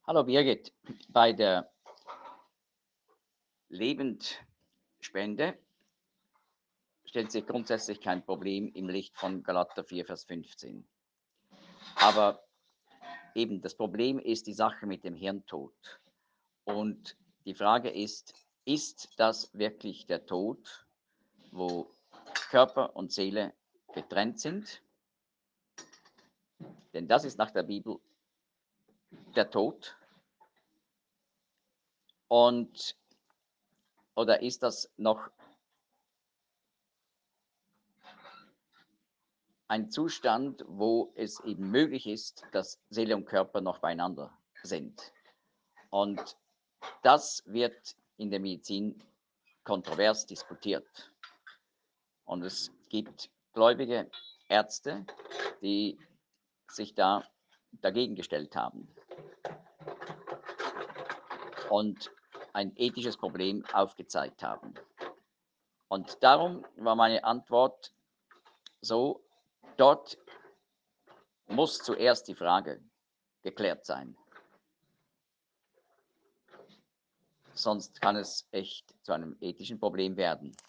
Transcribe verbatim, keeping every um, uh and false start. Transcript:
Hallo Birgit, bei der Lebendspende stellt sich grundsätzlich kein Problem im Licht von Galater vier, Vers fünfzehn. Aber eben das Problem ist die Sache mit dem Hirntod. Und die Frage ist, ist das wirklich der Tod, wo Körper und Seele getrennt sind? Denn das ist nach der Bibel der Tod. Und oder ist das noch ein Zustand, wo es eben möglich ist, dass Seele und Körper noch beieinander sind? Und das wird in der Medizin kontrovers diskutiert. Und es gibt gläubige Ärzte, die sich da dagegen gestellt haben und ein ethisches Problem aufgezeigt haben. Und darum war meine Antwort so, dort muss zuerst die Frage geklärt sein. Sonst kann es echt zu einem ethischen Problem werden.